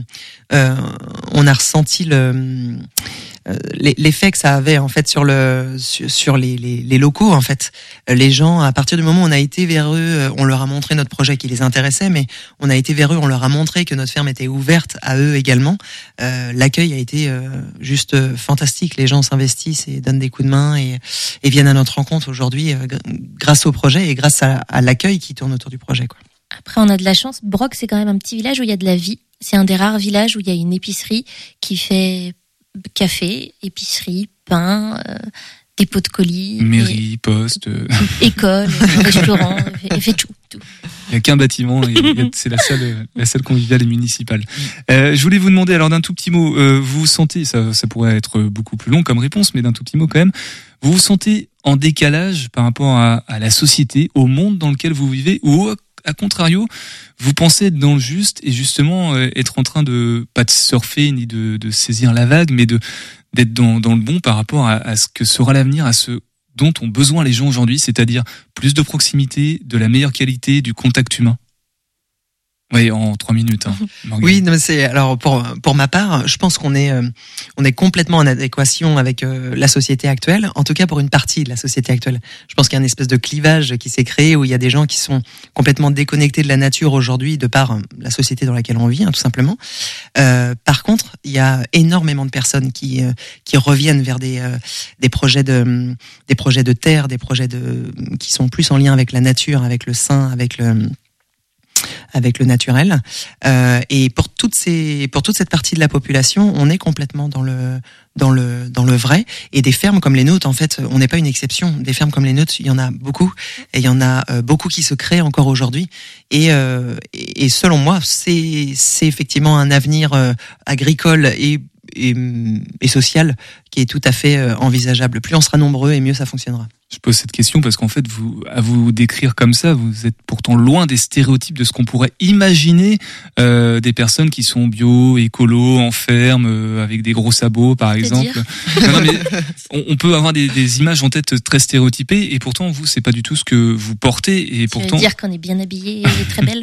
l'effet que ça avait en fait sur les locaux. En fait, les gens, à partir du moment où on a été vers eux, on leur a montré notre projet qui les intéressait, mais on a été vers eux, on leur a montré que notre ferme était ouverte à eux également. L'accueil a été juste fantastique. Les gens s'investissent et donnent des coups de main et viennent à notre rencontre aujourd'hui grâce au projet et grâce à l'accueil qui tourne autour du projet, quoi. Après, on a de la chance. Broc, c'est quand même un petit village où il y a de la vie. C'est un des rares villages où il y a une épicerie qui fait café, épicerie, pain, dépôt de colis. Mairie, poste. École, restaurant, il fait tout. Il n'y a qu'un bâtiment et c'est la salle conviviale et municipale. Je voulais vous demander, alors d'un tout petit mot, vous vous sentez, ça pourrait être beaucoup plus long comme réponse, mais d'un tout petit mot quand même, vous vous sentez en décalage par rapport à la société, au monde dans lequel vous vivez, ou à contrario, vous pensez être dans le juste et justement être en train de, pas de surfer ni de saisir la vague, mais d'être dans le bon par rapport à ce que sera l'avenir, à ce dont ont besoin les gens aujourd'hui, c'est-à-dire plus de proximité, de la meilleure qualité, du contact humain. Oui, en 3 minutes. Hein, oui, non, c'est alors pour ma part, je pense qu'on est complètement en adéquation avec la société actuelle. En tout cas, pour une partie de la société actuelle, je pense qu'il y a une espèce de clivage qui s'est créé où il y a des gens qui sont complètement déconnectés de la nature aujourd'hui de par la société dans laquelle on vit, hein, tout simplement. Par contre, il y a énormément de personnes qui reviennent vers des projets de terre, des projets qui sont plus en lien avec la nature, avec le sain, avec le naturel, et pour toute cette partie de la population, on est complètement dans le vrai. Et des fermes comme les nôtres, en fait, on n'est pas une exception. Des fermes comme les nôtres, il y en a beaucoup, et il y en a beaucoup qui se créent encore aujourd'hui. Et selon moi, c'est effectivement un avenir agricole et social qui est tout à fait envisageable. Plus on sera nombreux et mieux ça fonctionnera. Je pose cette question parce qu'en fait, à vous décrire comme ça, vous êtes pourtant loin des stéréotypes de ce qu'on pourrait imaginer des personnes qui sont bio, écolo, en ferme, avec des gros sabots, par exemple. Non, mais on peut avoir des images en tête très stéréotypées, et pourtant, vous, c'est pas du tout ce que vous portez. Et pourtant, ça veut dire qu'on est bien habillé et très belle.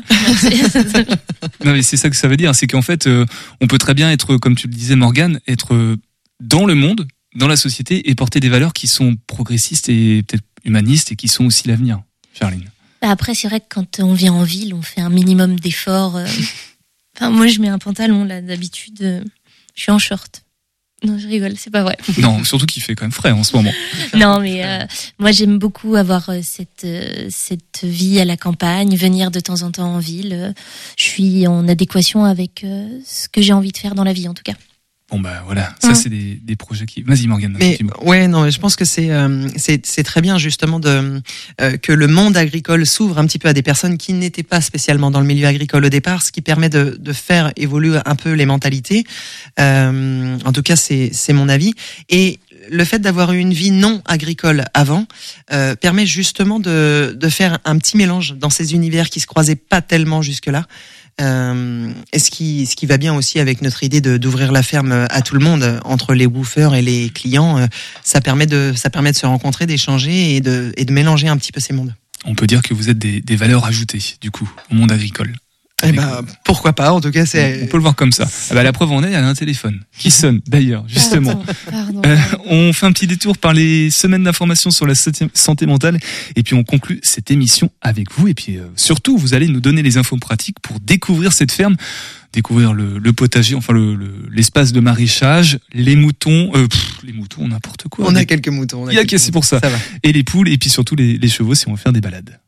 Non, mais c'est ça que ça veut dire, c'est qu'en fait, on peut très bien être, comme tu le disais, Morgane, être dans le monde, dans la société, et porter des valeurs qui sont progressistes et peut-être humanistes et qui sont aussi l'avenir. Charline. Après, c'est vrai que quand on vient en ville, on fait un minimum d'efforts. Enfin, moi, je mets un pantalon, là, d'habitude. Je suis en short. Non, je rigole, c'est pas vrai. Non, surtout qu'il fait quand même frais en ce moment. Non, mais moi, j'aime beaucoup avoir cette vie à la campagne, venir de temps en temps en ville. Je suis en adéquation avec ce que j'ai envie de faire dans la vie, en tout cas. Bon bah voilà, ça c'est des projets qui. Vas-y Morgane. Mais ouais, non, je pense que c'est très bien justement que le monde agricole s'ouvre un petit peu à des personnes qui n'étaient pas spécialement dans le milieu agricole au départ, ce qui permet de faire évoluer un peu les mentalités. En tout cas, c'est mon avis. Et le fait d'avoir eu une vie non agricole avant permet justement de faire un petit mélange dans ces univers qui se croisaient pas tellement jusque-là. Et ce qui va bien aussi avec notre idée d'ouvrir la ferme à tout le monde, entre les woofers et les clients, ça permet de se rencontrer, d'échanger et de mélanger un petit peu ces mondes. On peut dire que vous êtes des valeurs ajoutées du coup au monde agricole. Eh ben, pourquoi pas, en tout cas, on peut le voir comme ça. Ah bah, la preuve en est, il y a un téléphone qui sonne, d'ailleurs, justement. On fait un petit détour par les semaines d'information sur la santé mentale, et puis on conclut cette émission avec vous, et puis surtout, vous allez nous donner les infos pratiques pour découvrir cette ferme, découvrir le potager, enfin l'espace de maraîchage, les moutons, n'importe quoi. On a quelques moutons. C'est pour ça. Et les poules, et puis surtout les chevaux, si on veut faire des balades.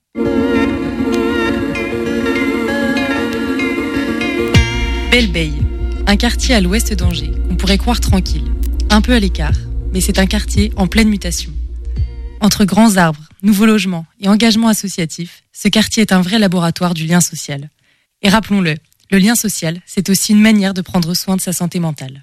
Belle-Beille, un quartier à l'ouest d'Angers, qu'on pourrait croire tranquille, un peu à l'écart, mais c'est un quartier en pleine mutation. Entre grands arbres, nouveaux logements et engagements associatifs, ce quartier est un vrai laboratoire du lien social. Et rappelons-le, le lien social, c'est aussi une manière de prendre soin de sa santé mentale.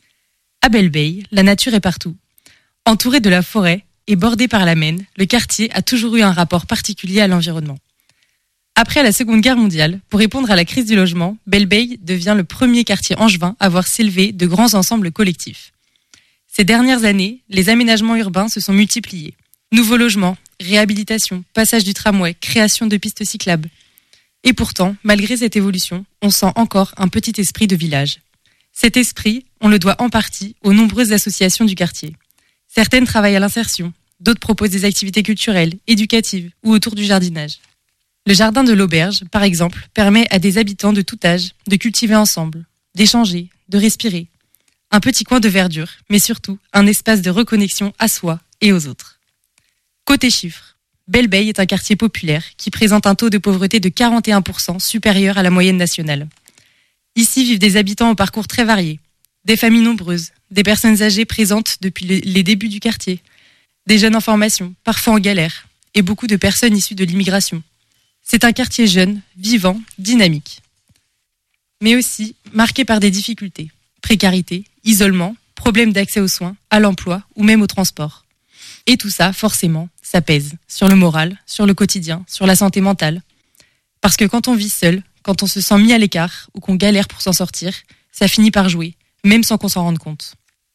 À Belle-Beille, la nature est partout. Entouré de la forêt et bordé par la Maine, le quartier a toujours eu un rapport particulier à l'environnement. Après la Seconde Guerre mondiale, pour répondre à la crise du logement, Belle-Beille devient le premier quartier angevin à voir s'élever de grands ensembles collectifs. Ces dernières années, les aménagements urbains se sont multipliés. Nouveaux logements, réhabilitation, passage du tramway, création de pistes cyclables. Et pourtant, malgré cette évolution, on sent encore un petit esprit de village. Cet esprit, on le doit en partie aux nombreuses associations du quartier. Certaines travaillent à l'insertion, d'autres proposent des activités culturelles, éducatives ou autour du jardinage. Le jardin de l'auberge, par exemple, permet à des habitants de tout âge de cultiver ensemble, d'échanger, de respirer. Un petit coin de verdure, mais surtout un espace de reconnexion à soi et aux autres. Côté chiffres, Belle-Beille est un quartier populaire qui présente un taux de pauvreté de 41% supérieur à la moyenne nationale. Ici vivent des habitants au parcours très variés, des familles nombreuses, des personnes âgées présentes depuis les débuts du quartier, des jeunes en formation, parfois en galère, et beaucoup de personnes issues de l'immigration. C'est un quartier jeune, vivant, dynamique. Mais aussi marqué par des difficultés. Précarité, isolement, problèmes d'accès aux soins, à l'emploi ou même au transport. Et tout ça, forcément, ça pèse sur le moral, sur le quotidien, sur la santé mentale. Parce que quand on vit seul, quand on se sent mis à l'écart ou qu'on galère pour s'en sortir, ça finit par jouer, même sans qu'on s'en rende compte.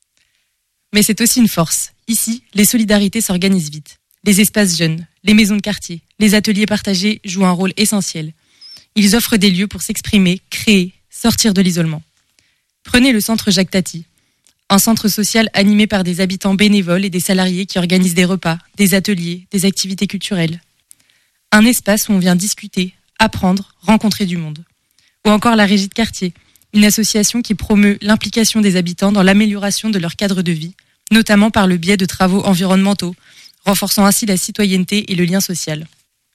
Mais c'est aussi une force. Ici, les solidarités s'organisent vite. Les espaces jeunes, les maisons de quartier, les ateliers partagés jouent un rôle essentiel. Ils offrent des lieux pour s'exprimer, créer, sortir de l'isolement. Prenez le centre Jacques Tati, un centre social animé par des habitants bénévoles et des salariés qui organisent des repas, des ateliers, des activités culturelles. Un espace où on vient discuter, apprendre, rencontrer du monde. Ou encore la Régie de quartier, une association qui promeut l'implication des habitants dans l'amélioration de leur cadre de vie, notamment par le biais de travaux environnementaux, renforçant ainsi la citoyenneté et le lien social.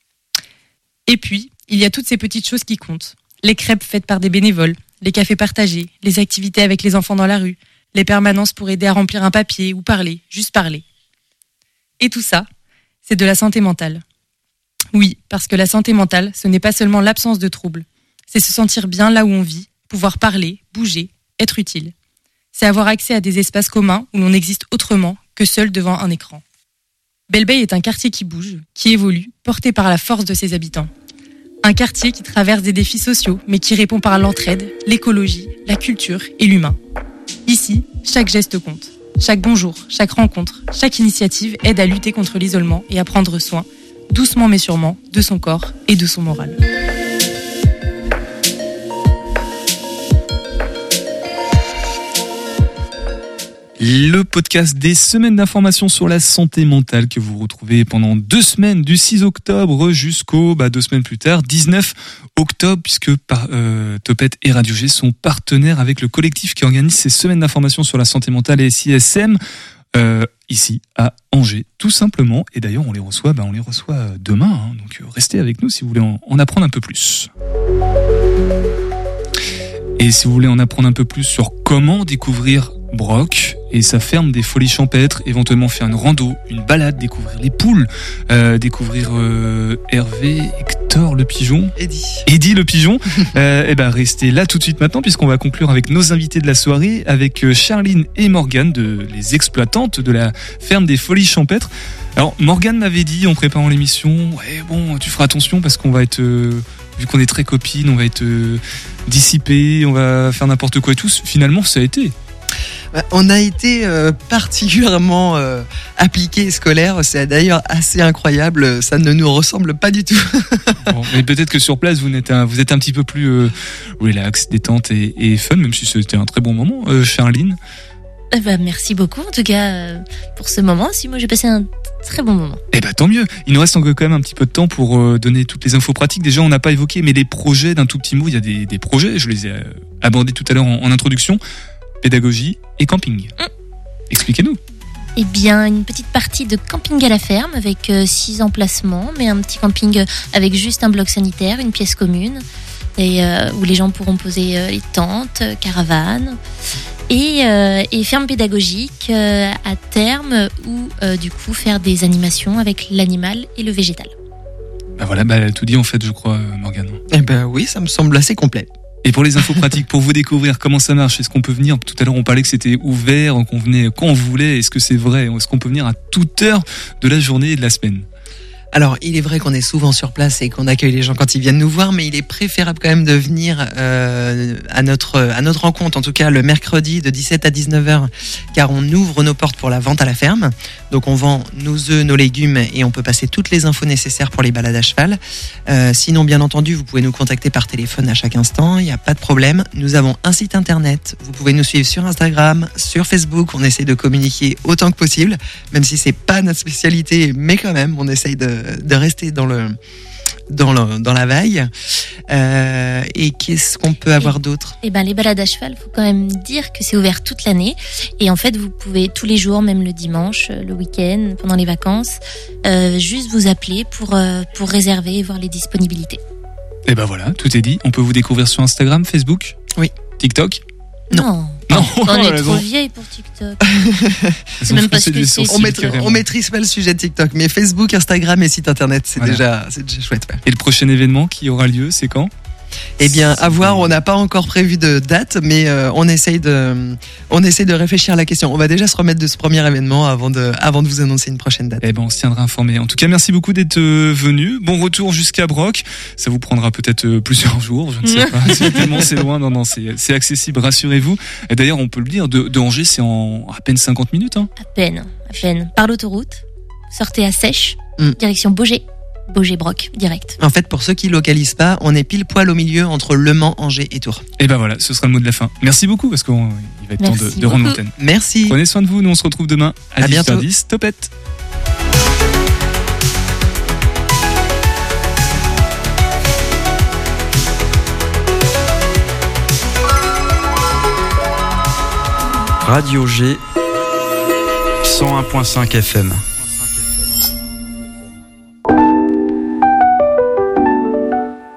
Et puis, il y a toutes ces petites choses qui comptent. Les crêpes faites par des bénévoles, les cafés partagés, les activités avec les enfants dans la rue, les permanences pour aider à remplir un papier ou parler, juste parler. Et tout ça, c'est de la santé mentale. Oui, parce que la santé mentale, ce n'est pas seulement l'absence de troubles. C'est se sentir bien là où on vit, pouvoir parler, bouger, être utile. C'est avoir accès à des espaces communs où l'on existe autrement que seul devant un écran. Belle-Beille est un quartier qui bouge, qui évolue, porté par la force de ses habitants. Un quartier qui traverse des défis sociaux, mais qui répond par l'entraide, l'écologie, la culture et l'humain. Ici, chaque geste compte. Chaque bonjour, chaque rencontre, chaque initiative aide à lutter contre l'isolement et à prendre soin, doucement mais sûrement, de son corps et de son moral. Le podcast des semaines d'information sur la santé mentale que vous retrouvez pendant 2 semaines, du 6 octobre jusqu'au 2 semaines plus tard, 19 octobre, puisque Topette et Radio G sont partenaires avec le collectif qui organise ces semaines d'information sur la santé mentale et SISM ici à Angers, tout simplement. Et d'ailleurs, on les reçoit demain. Donc restez avec nous si vous voulez en apprendre un peu plus. Et si vous voulez en apprendre un peu plus sur comment découvrir Broc et sa ferme des Folies Champêtres, éventuellement faire une rando, une balade, découvrir les poules, découvrir Hervé, Hector le pigeon, Eddie le pigeon, et ben restez là tout de suite maintenant puisqu'on va conclure avec nos invités de la soirée, avec Charline et Morgane, les exploitantes de la ferme des Folies Champêtres. Alors Morgane m'avait dit en préparant l'émission, ouais bon tu feras attention parce qu'on va être vu qu'on est très copines, on va être dissipés, on va faire n'importe quoi et tout. Finalement ça a été. On a été particulièrement appliqués et scolaires. C'est d'ailleurs assez incroyable. Ça ne nous ressemble pas du tout. Bon, mais peut-être que sur place, vous êtes un petit peu plus relax, détente et fun, même si c'était un très bon moment, Charline. Merci beaucoup, en tout cas, pour ce moment. Si moi, j'ai passé un très bon moment. Eh ben, tant mieux. Il nous reste encore quand même un petit peu de temps pour donner toutes les infos pratiques. Déjà, on n'a pas évoqué, mais les projets d'un tout petit mot, il y a des projets. Je les ai abordés tout à l'heure en introduction. Pédagogie et camping. Expliquez-nous. Eh bien, une petite partie de camping à la ferme avec 6 emplacements, mais un petit camping avec juste un bloc sanitaire, une pièce commune, et où les gens pourront poser les tentes, caravanes. Et ferme pédagogique à terme où du coup faire des animations avec l'animal et le végétal. Ben voilà, elle a tout dit en fait, je crois, Morgane. Eh ben oui, ça me semble assez complet. Et pour les infos pratiques, pour vous découvrir comment ça marche, est-ce qu'on peut venir, tout à l'heure on parlait que c'était ouvert, qu'on venait quand on voulait, est-ce que c'est vrai, est-ce qu'on peut venir à toute heure de la journée et de la semaine ? Alors, il est vrai qu'on est souvent sur place et qu'on accueille les gens quand ils viennent nous voir, mais il est préférable quand même de venir à notre rencontre, en tout cas le mercredi de 17 à 19h, car on ouvre nos portes pour la vente à la ferme. Donc on vend nos œufs, nos légumes et on peut passer toutes les infos nécessaires pour les balades à cheval. Sinon, bien entendu, vous pouvez nous contacter par téléphone à chaque instant, il n'y a pas de problème. Nous avons un site internet, vous pouvez nous suivre sur Instagram, sur Facebook, on essaie de communiquer autant que possible, même si c'est pas notre spécialité, mais quand même, on essaye de rester dans la vague. Et qu'est-ce qu'on peut avoir d'autre ? Eh ben, les balades à cheval, faut quand même dire que c'est ouvert toute l'année. Et en fait, vous pouvez tous les jours, même le dimanche, le week-end, pendant les vacances, juste vous appeler pour réserver et voir les disponibilités. Et ben voilà, tout est dit. On peut vous découvrir sur Instagram, Facebook ? Oui. TikTok ? Non. On est trop vieille pour TikTok. C'est même pas ce que c'est. On maîtrise pas le sujet de TikTok, mais Facebook, Instagram et site internet, c'est déjà chouette. Ouais. Et le prochain événement qui aura lieu, c'est quand ? Eh bien, à voir, on n'a pas encore prévu de date, mais on essaye de réfléchir à la question. On va déjà se remettre de ce premier événement avant de vous annoncer une prochaine date. Eh ben, on se tiendra informé. En tout cas, merci beaucoup d'être venu. Bon retour jusqu'à Broc. Ça vous prendra peut-être plusieurs jours, je ne sais pas. Tellement c'est loin. Non, c'est accessible, rassurez-vous. Et d'ailleurs, on peut le dire, de Angers, c'est en à peine 50 minutes. Hein. À peine. Par l'autoroute, sortez à Sèche, direction Beaugé-Broc, direct. En fait, pour ceux qui localisent pas, on est pile poil au milieu entre Le Mans, Angers et Tours. Et ben voilà, ce sera le mot de la fin. Merci beaucoup parce qu'il va être temps de rendre l'antenne. Merci. Prenez soin de vous, nous on se retrouve demain à 18h10. Topette. Radio G 101.5 FM.